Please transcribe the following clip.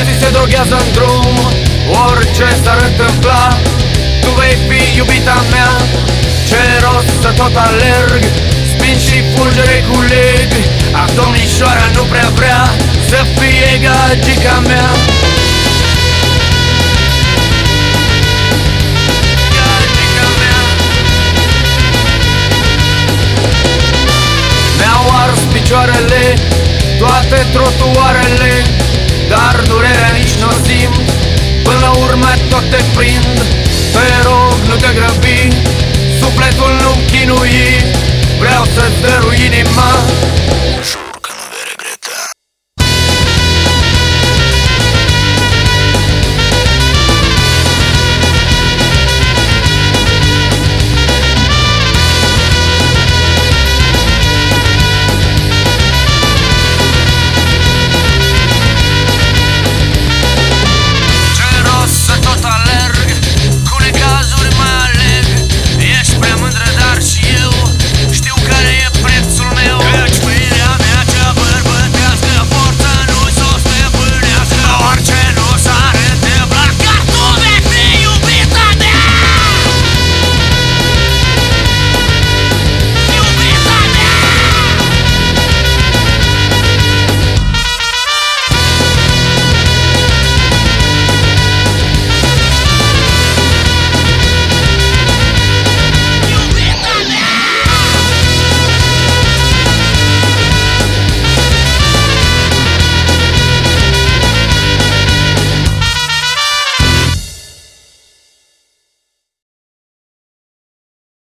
Alții se droghează în drum, orice s-ar întâmpla, tu vei fi iubita mea. Ce rost să tot alerg, spin și fulgere culeg. Ah, domnișoara nu prea vrea să fie gagica mea. Mi-au ars picioarele toate trotuarele, dar durerea nici n-o simt, până la urmă tot te prind. Te rog, nu te grăbi, sufletul nu-mi chinui, vreau să-ți dărui inima.